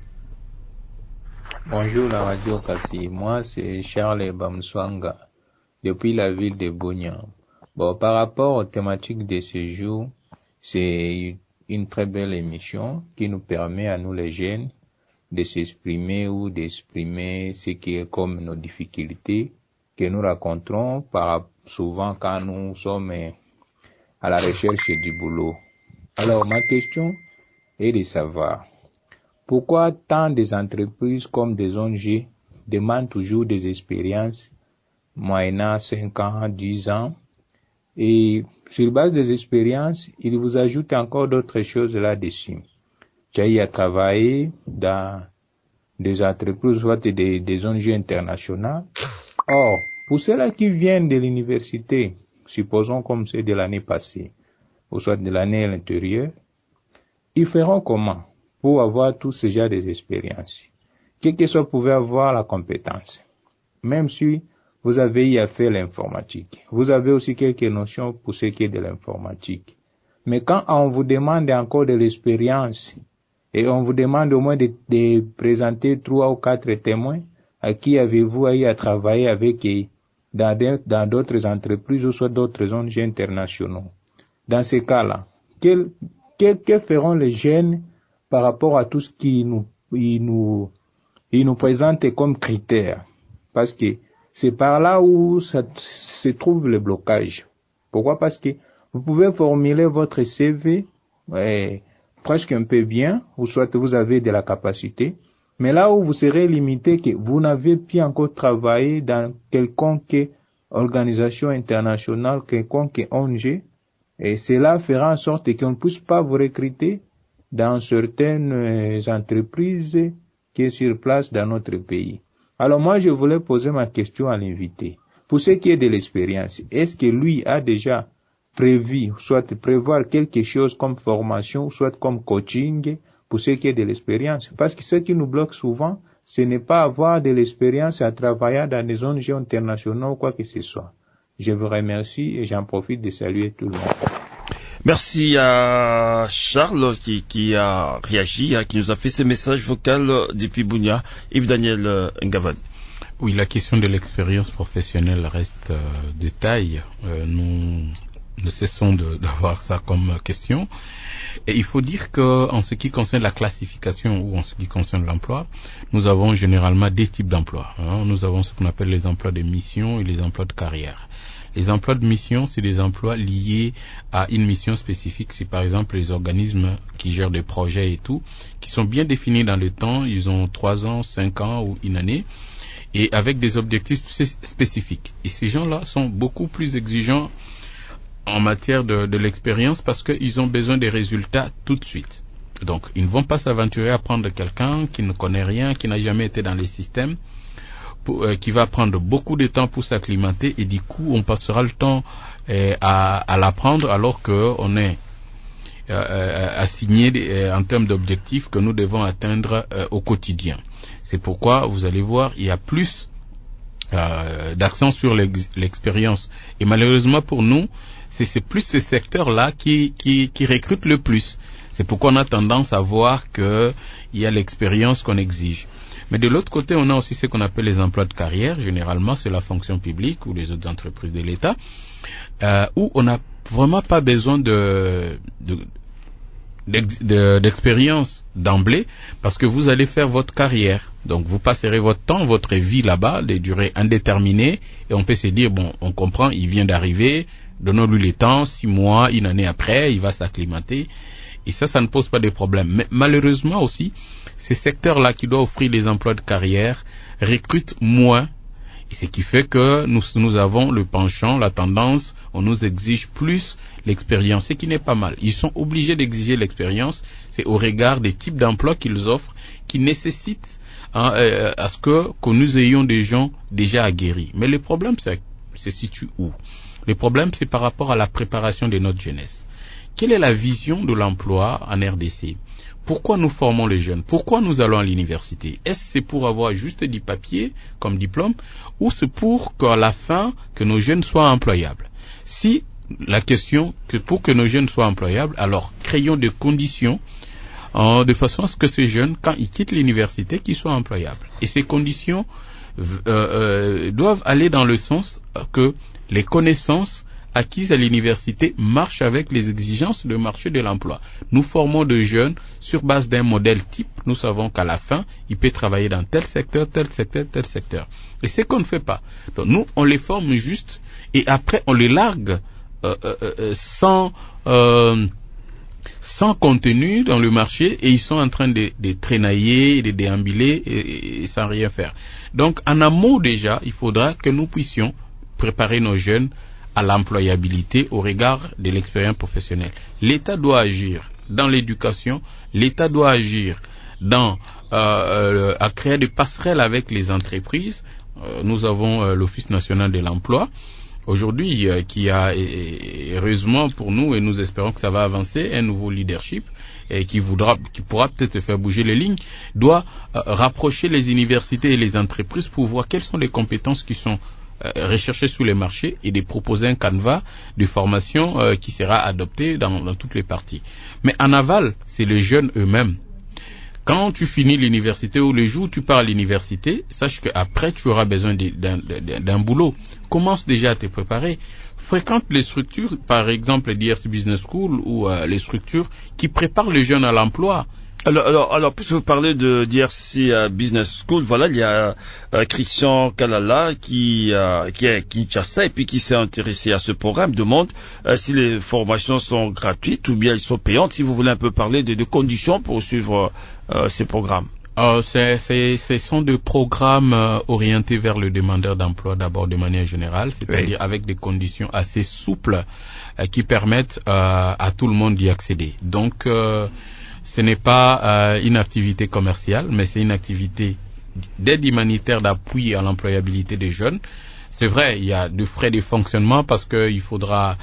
Bonjour la radio Kapi. Moi c'est Charles Bamswanga depuis la ville de Bunia. Bon, par rapport aux thématiques de ce jour, c'est une très belle émission qui nous permet à nous les jeunes de s'exprimer ou d'exprimer ce qui est comme nos difficultés que nous rencontrons souvent quand nous sommes à la recherche du boulot. Alors, ma question est de savoir pourquoi tant des entreprises comme des ONG demandent toujours des expériences moyennant 5 ans, 10 ans et sur base des expériences, ils vous ajoutent encore d'autres choses là-dessus. Tu as eu à travailler dans des entreprises, soit des ONG internationales. Or, pour ceux-là qui viennent de l'université, supposons comme c'est de l'année passée, ou soit de l'année à l'intérieur, ils feront comment pour avoir tout ce genre d'expériences? Quel que soit pouvait avoir la compétence. Même si vous avez eu à faire l'informatique, vous avez aussi quelques notions pour ce qui est de l'informatique. Mais quand on vous demande encore de l'expérience, et on vous demande au moins de présenter 3 ou 4 témoins à qui avez-vous eu à travailler avec dans d'autres entreprises ou soit d'autres ONG internationaux. Dans ces cas-là, que feront les jeunes par rapport à tout ce qu'ils nous présentent comme critères? Parce que c'est par là où se trouve le blocage. Pourquoi? Parce que vous pouvez formuler votre CV presque un peu bien, ou soit vous avez de la capacité, Mais là où vous serez limité, que vous n'avez pas encore travaillé dans quelconque organisation internationale, quelconque ONG, et cela fera en sorte qu'on ne puisse pas vous recruter dans certaines entreprises qui sont sur place dans notre pays. Alors moi, je voulais poser ma question à l'invité. Pour ce qui est de l'expérience, est-ce que lui a déjà prévu, soit prévoir quelque chose comme formation, soit comme coaching, pour ce qui est de l'expérience? Parce que ce qui nous bloque souvent, ce n'est pas avoir de l'expérience à travailler dans des ONG internationales ou quoi que ce soit. Je vous remercie et j'en profite de saluer tout le monde. Merci à Charles qui a réagi, qui nous a fait ce message vocal depuis Bunia. Yves Daniel Ngavan. Oui, la question de l'expérience professionnelle reste de taille. Nous ne cessons d'avoir ça comme question. Et il faut dire que en ce qui concerne la classification ou en ce qui concerne l'emploi, nous avons généralement deux types d'emplois. Nous avons ce qu'on appelle les emplois de mission et les emplois de carrière. Les emplois de mission, c'est des emplois liés à une mission spécifique. C'est par exemple les organismes qui gèrent des projets et tout, qui sont bien définis dans le temps. Ils ont 3 ans, 5 ans ou une année, et avec des objectifs spécifiques. Et ces gens-là sont beaucoup plus exigeants en matière de l'expérience parce qu'ils ont besoin des résultats tout de suite. Donc, ils ne vont pas s'aventurer à prendre quelqu'un qui ne connaît rien, qui n'a jamais été dans les systèmes, qui va prendre beaucoup de temps pour s'acclimater, et du coup, on passera le temps à l'apprendre alors qu'on est assigné en termes d'objectifs que nous devons atteindre au quotidien. C'est pourquoi vous allez voir, il y a plus d'accent sur l'expérience. Et malheureusement pour nous, c'est plus ce secteur-là qui recrute le plus. C'est pourquoi on a tendance à voir qu'il y a l'expérience qu'on exige. Mais de l'autre côté, on a aussi ce qu'on appelle les emplois de carrière. Généralement, c'est la fonction publique ou les autres entreprises de l'État, où on n'a vraiment pas besoin d'expérience d'emblée, parce que vous allez faire votre carrière. Donc vous passerez votre temps, votre vie là-bas, de durée indéterminée, et on peut se dire, bon, on comprend, il vient d'arriver, donnons-lui le temps, 6 mois, une année après, il va s'acclimater, et ça ne pose pas de problème. Mais malheureusement aussi, ces secteurs-là qui doivent offrir des emplois de carrière recrutent moins, et ce qui fait que nous avons le penchant, la tendance, on nous exige plus l'expérience, ce qui n'est pas mal. Ils sont obligés d'exiger l'expérience, c'est au regard des types d'emplois qu'ils offrent, qui nécessitent à ce que nous ayons des gens déjà aguerris. Mais le problème se situe où? Le problème, c'est par rapport à la préparation de notre jeunesse. Quelle est la vision de l'emploi en RDC? Pourquoi nous formons les jeunes? Pourquoi nous allons à l'université? Est-ce que c'est pour avoir juste du papier comme diplôme, ou c'est pour qu'à la fin, que nos jeunes soient employables? Si la question que pour que nos jeunes soient employables, alors créons des conditions de façon à ce que ces jeunes, quand ils quittent l'université, qu'ils soient employables. Et ces conditions doivent aller dans le sens que les connaissances acquises à l'université marchent avec les exigences du marché de l'emploi. Nous formons des jeunes sur base d'un modèle type. Nous savons qu'à la fin, il peut travailler dans tel secteur, tel secteur, tel secteur. Et c'est qu'on ne fait pas. Donc nous, on les forme juste, et après on les largue sans contenu dans le marché, et ils sont en train de traînailler, de déambuler et sans rien faire. Donc en amont déjà, il faudra que nous puissions préparer nos jeunes à l'employabilité au regard de l'expérience professionnelle. L'État doit agir dans l'éducation, l'État doit agir à créer des passerelles avec les entreprises. Nous avons l'Office national de l'emploi aujourd'hui qui a, heureusement pour nous, et nous espérons que ça va avancer, un nouveau leadership et qui pourra peut-être faire bouger les lignes, doit rapprocher les universités et les entreprises pour voir quelles sont les compétences qui sont rechercher sur les marchés, et de proposer un canevas de formation qui sera adopté dans toutes les parties. Mais en aval, c'est les jeunes eux-mêmes. Quand tu finis l'université, ou le jour où tu pars à l'université, sache qu'après tu auras besoin d'un boulot. Commence déjà à te préparer. Fréquente les structures, par exemple l'IRC Business School, ou les structures qui préparent les jeunes à l'emploi. Alors, puisque vous parlez de d'IRC Business School, voilà, il y a Christian Kalala qui est Kinshasa et puis qui s'est intéressé à ce programme, demande si les formations sont gratuites ou bien elles sont payantes, si vous voulez un peu parler de conditions pour suivre ces programmes. Ce sont des programmes orientés vers le demandeur d'emploi d'abord de manière générale, c'est-à-dire avec des conditions assez souples qui permettent à tout le monde d'y accéder. Donc, ce n'est pas une activité commerciale, mais c'est une activité d'aide humanitaire d'appui à l'employabilité des jeunes. C'est vrai, il y a des frais de fonctionnement parce qu'il faudra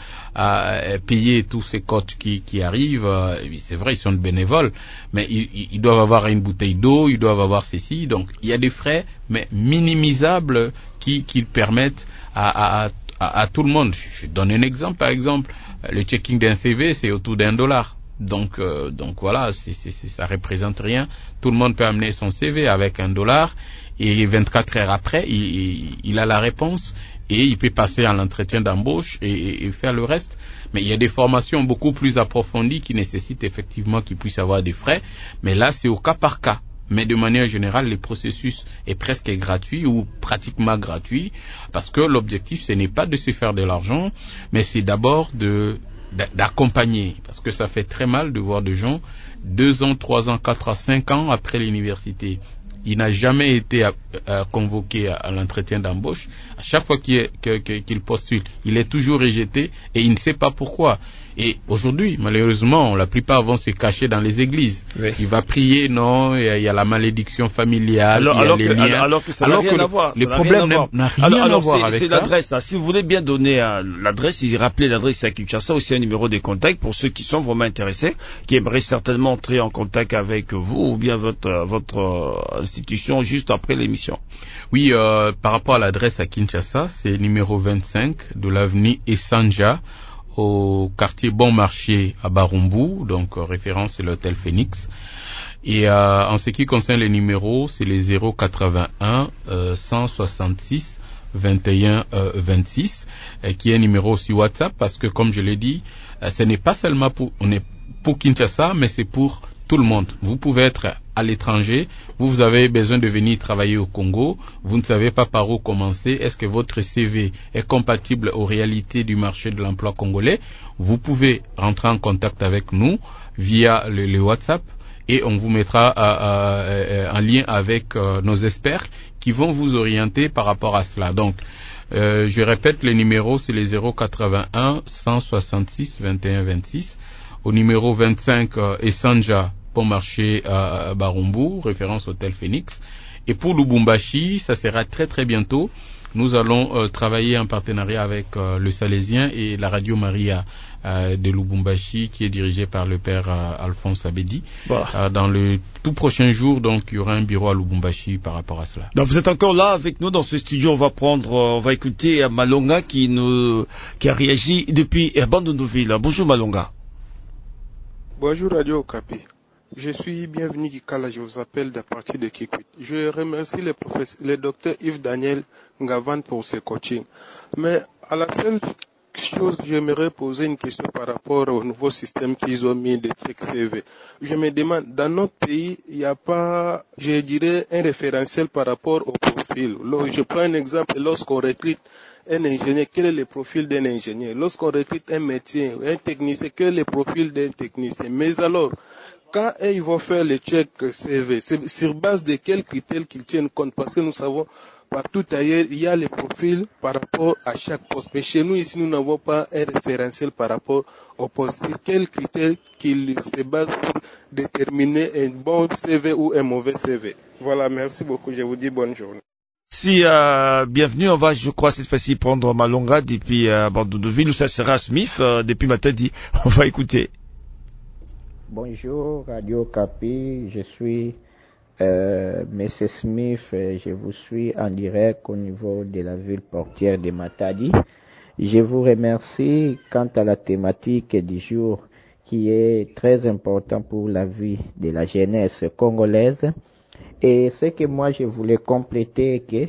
payer tous ces coachs qui arrivent. C'est vrai, ils sont bénévoles, mais ils doivent avoir une bouteille d'eau, ils doivent avoir ceci. Donc, il y a des frais, mais minimisables qui permettent à tout le monde. Je donne un exemple, par exemple, le checking d'un CV, c'est autour $1. Donc voilà, ça représente rien. Tout le monde peut amener son CV avec $1 et 24 heures après, il a la réponse et il peut passer à l'entretien d'embauche et faire le reste. Mais il y a des formations beaucoup plus approfondies qui nécessitent effectivement qu'il puisse avoir des frais. Mais là, c'est au cas par cas. Mais de manière générale, le processus est presque gratuit ou pratiquement gratuit parce que l'objectif, ce n'est pas de se faire de l'argent, mais c'est d'abord d'accompagner, parce que ça fait très mal de voir des gens 2 ans, 3 ans, 4 ans, 5 ans après l'université. Il n'a jamais été convoqué à l'entretien d'embauche. À chaque fois qu'il postule, il est toujours rejeté et il ne sait pas pourquoi. Et aujourd'hui, malheureusement, la plupart vont se cacher dans les églises. Oui. Il va prier, non, il y a la malédiction familiale, il y a les liens. Alors que ça n'a rien à voir. Le problème n'a rien à voir avec ça. C'est l'adresse. Si vous voulez bien donner l'adresse, rappelez l'adresse à Kinshasa, aussi un numéro de contact pour ceux qui sont vraiment intéressés, qui aimeraient certainement entrer en contact avec vous ou bien votre institution juste après l'émission. Oui, par rapport à l'adresse à Kinshasa, c'est numéro 25 de l'avenue Essanja, au quartier Bon Marché à Barumbu, donc référence c'est l'hôtel Phoenix. Et en ce qui concerne les numéros, c'est les 081 166 21 26, qui est un numéro aussi WhatsApp, parce que comme je l'ai dit, ce n'est pas seulement pour Kinshasa, mais c'est pour tout le monde. Vous pouvez être à l'étranger, vous avez besoin de venir travailler au Congo, vous ne savez pas par où commencer, est-ce que votre CV est compatible aux réalités du marché de l'emploi congolais? Vous pouvez rentrer en contact avec nous via le WhatsApp et on vous mettra en lien avec nos experts qui vont vous orienter par rapport à cela. Donc, je répète, les numéros, c'est les 081 166 21 26, au numéro 25 Essanja, Bon Marché à Barumbu, référence Hôtel Phoenix. Et pour Lubumbashi, ça sera très très bientôt. Nous allons travailler en partenariat avec le Salésien et la Radio Maria de Lubumbashi, qui est dirigée par le père Alphonse Abedi. Dans le tout prochain jour, donc, il y aura un bureau à Lubumbashi par rapport à cela. Donc, vous êtes encore là avec nous dans ce studio. On va écouter Malonga qui a réagi depuis Bandundu-Ville. Bonjour Malonga. Bonjour Radio Okapi. Je suis bienvenu Kikala, je vous appelle de partir de Kikwit. Je remercie le docteur Yves Daniel Ngavan pour ce coaching. Mais à la seule chose, j'aimerais poser une question par rapport au nouveau système qu'ils ont mis de check CV. Je me demande, dans notre pays, il n'y a pas, je dirais, un référentiel par rapport au profil. Je prends un exemple, lorsqu'on recrute un ingénieur, quel est le profil d'un ingénieur? Lorsqu'on recrute un médecin, un technicien, quel est le profil d'un technicien? Mais alors, quand ils vont faire le check CV, c'est sur base de quels critères qu'ils tiennent compte? Parce que nous savons, partout ailleurs, il y a les profils par rapport à chaque poste. Mais chez nous, ici, nous n'avons pas un référentiel par rapport au poste. Sur quels critères qu'ils se basent pour déterminer un bon CV ou un mauvais CV? Voilà, merci beaucoup. Je vous dis bonne journée. Si, bienvenue, on va, je crois, cette fois-ci prendre Malonga depuis Bandundu-Ville, où ça sera Smith, depuis Matadi. On va écouter. Bonjour, Radio Capi, je suis M. Smith, je vous suis en direct au niveau de la ville portière de Matadi. Je vous remercie quant à la thématique du jour qui est très important pour la vie de la jeunesse congolaise. Et ce que moi je voulais compléter, que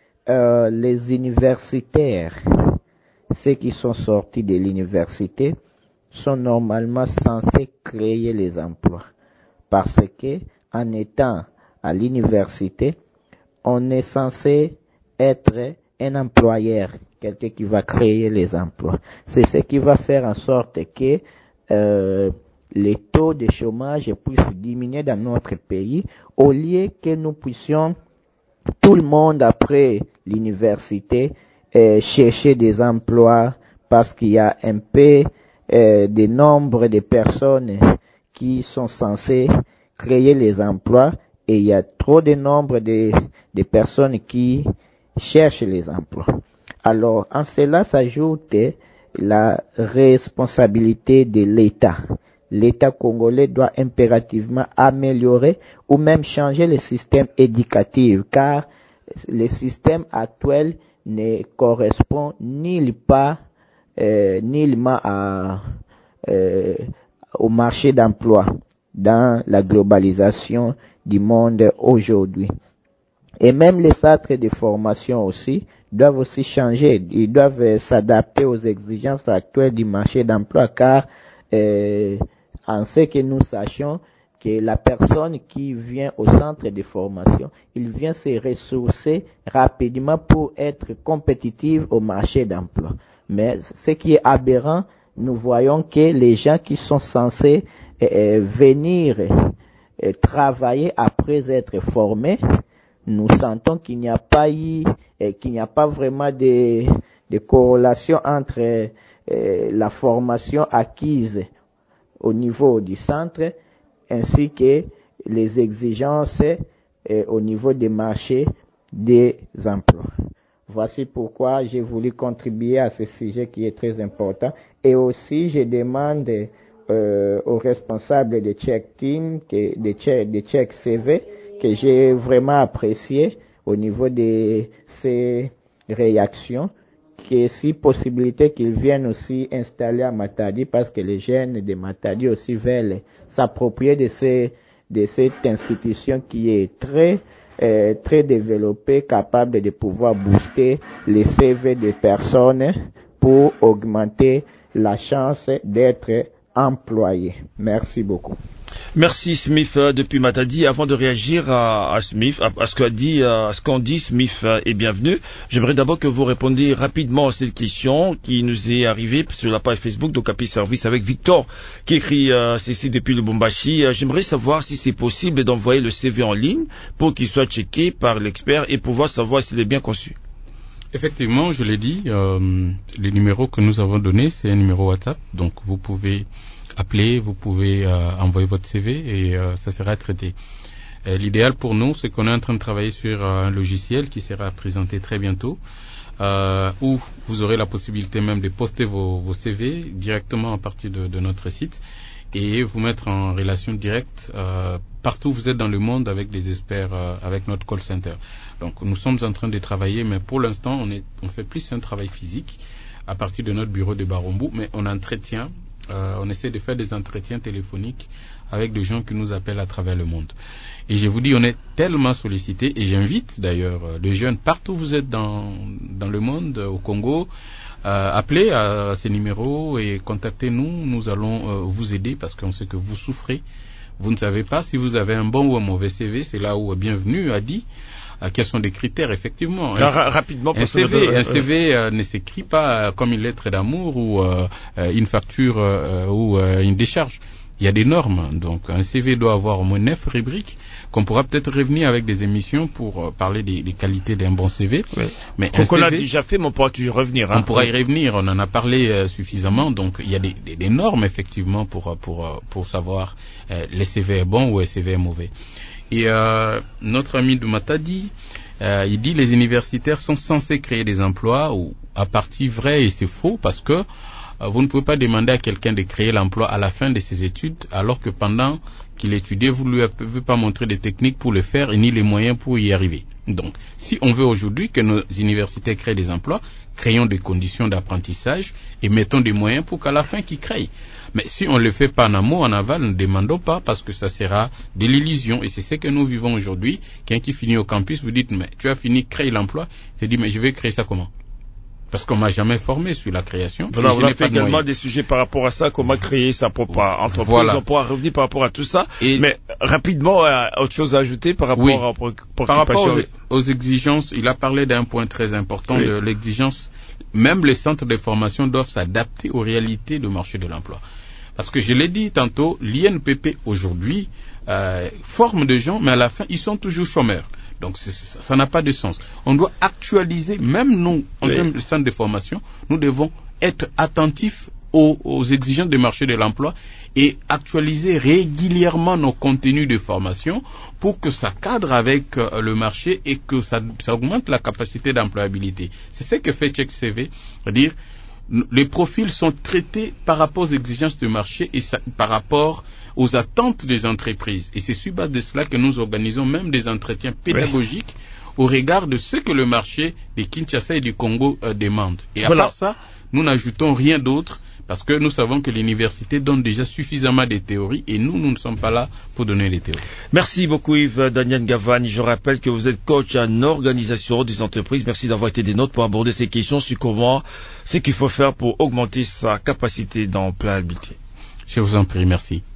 les universitaires, ceux qui sont sortis de l'université, sont normalement censés créer les emplois. Parce que, en étant à l'université, on est censé être un employeur, quelqu'un qui va créer les emplois. C'est ce qui va faire en sorte que les taux de chômage puissent diminuer dans notre pays, au lieu que nous puissions tout le monde après l'université chercher des emplois, parce qu'il y a un peu de nombre de personnes qui sont censées créer les emplois et il y a trop de nombre de personnes qui cherchent les emplois. Alors, en cela s'ajoute la responsabilité de l'État. L'État congolais doit impérativement améliorer ou même changer le système éducatif, car le système actuel ne correspond nullement au marché d'emploi dans la globalisation du monde aujourd'hui. Et même les centres de formation aussi doivent aussi changer. Ils doivent s'adapter aux exigences actuelles du marché d'emploi, car en ce que nous sachions que la personne qui vient au centre de formation, il vient se ressourcer rapidement pour être compétitive au marché d'emploi. Mais ce qui est aberrant, nous voyons que les gens qui sont censés venir travailler après être formés, nous sentons qu'il n'y a pas vraiment de corrélation entre la formation acquise au niveau du centre ainsi que les exigences au niveau des marchés des emplois. Voici pourquoi j'ai voulu contribuer à ce sujet qui est très important. Et aussi, je demande aux responsables de Check Team, de Check CV, que j'ai vraiment apprécié au niveau de ces réactions, que si possibilité qu'ils viennent aussi installer à Matadi, parce que les jeunes de Matadi aussi veulent s'approprier de cette institution qui est très développée, capable de pouvoir booster les CV des personnes pour augmenter la chance d'être employé. Merci beaucoup. Merci Smith depuis Matadi. Avant de réagir à Smith, à ce qu'en dit Smith et bienvenue, j'aimerais d'abord que vous répondiez rapidement à cette question qui nous est arrivée sur la page Facebook d'Okapi Service avec Victor qui écrit ceci depuis Lubumbashi. J'aimerais savoir si c'est possible d'envoyer le CV en ligne pour qu'il soit checké par l'expert et pouvoir savoir s'il est bien conçu. Effectivement, je l'ai dit, les numéros que nous avons donnés, c'est un numéro WhatsApp, donc vous pouvez appeler, vous pouvez envoyer votre CV et ça sera traité. L'idéal pour nous, c'est qu'on est en train de travailler sur un logiciel qui sera présenté très bientôt, où vous aurez la possibilité même de poster vos CV directement à partir de notre site et vous mettre en relation directe partout où vous êtes dans le monde avec des experts, avec notre call center. Donc nous sommes en train de travailler, mais pour l'instant on fait plus un travail physique à partir de notre bureau de Barombu, mais on essaie de faire des entretiens téléphoniques avec des gens qui nous appellent à travers le monde. Et je vous dis, on est tellement sollicités, et j'invite d'ailleurs les jeunes, partout où vous êtes dans le monde, au Congo, appelez à ces numéros et contactez-nous, nous allons vous aider parce qu'on sait que vous souffrez. Vous ne savez pas si vous avez un bon ou un mauvais CV, c'est là où Bienvenue a dit. Quels sont des critères, effectivement. Rapidement, un CV ne s'écrit pas comme une lettre d'amour ou une facture ou une décharge. Il y a des normes. Donc, un CV doit avoir au moins 9 rubriques qu'on pourra peut-être revenir avec des émissions pour parler des qualités d'un bon CV. Oui. Mais qu'on l'a déjà fait, mais on pourra toujours revenir. On pourra y revenir. On en a parlé suffisamment. Donc, il y a des normes, effectivement, pour savoir le CV est bon ou le CV est mauvais. Et notre ami de Matadi, il dit les universitaires sont censés créer des emplois, ou à partie vrai, et c'est faux parce que vous ne pouvez pas demander à quelqu'un de créer l'emploi à la fin de ses études, alors que pendant qu'il étudiait, vous ne lui avez pas montré des techniques pour le faire et ni les moyens pour y arriver. Donc, si on veut aujourd'hui que nos universités créent des emplois, créons des conditions d'apprentissage et mettons des moyens pour qu'à la fin qu'ils créent. Mais si on ne le fait pas en amont, en aval, ne demandons pas parce que ça sera de l'illusion. Et c'est ce que nous vivons aujourd'hui. Quelqu'un qui finit au campus, vous dites, mais tu as fini de créer l'emploi. Il dit, mais je vais créer ça comment? Parce qu'on m'a jamais formé sur la création. Voilà, on a fait également des sujets par rapport à ça, comment créer sa propre entreprise. Voilà. On pourra revenir par rapport à tout ça. Mais rapidement, autre chose à ajouter par rapport aux exigences, il a parlé d'un point très important de l'exigence. Même les centres de formation doivent s'adapter aux réalités du marché de l'emploi. Parce que je l'ai dit tantôt, l'INPP aujourd'hui forme des gens, mais à la fin, ils sont toujours chômeurs. Donc ça n'a pas de sens. On doit actualiser, même nous, en termes de centre de formation, nous devons être attentifs aux exigences du marché de l'emploi et actualiser régulièrement nos contenus de formation pour que ça cadre avec le marché et que ça augmente la capacité d'employabilité. C'est ce que fait CheckCV, c'est-à-dire les profils sont traités par rapport aux exigences du marché et par rapport aux attentes des entreprises. Et c'est sur base de cela que nous organisons même des entretiens pédagogiques au regard de ce que le marché de Kinshasa et du Congo demande. Et à part ça, nous n'ajoutons rien d'autre parce que nous savons que l'université donne déjà suffisamment de théories et nous ne sommes pas là pour donner les théories. Merci beaucoup Yves Daniel Ngavane. Je rappelle que vous êtes coach en organisation des entreprises. Merci d'avoir été des nôtres pour aborder ces questions sur comment, ce qu'il faut faire pour augmenter sa capacité d'employabilité. Je vous en prie, merci.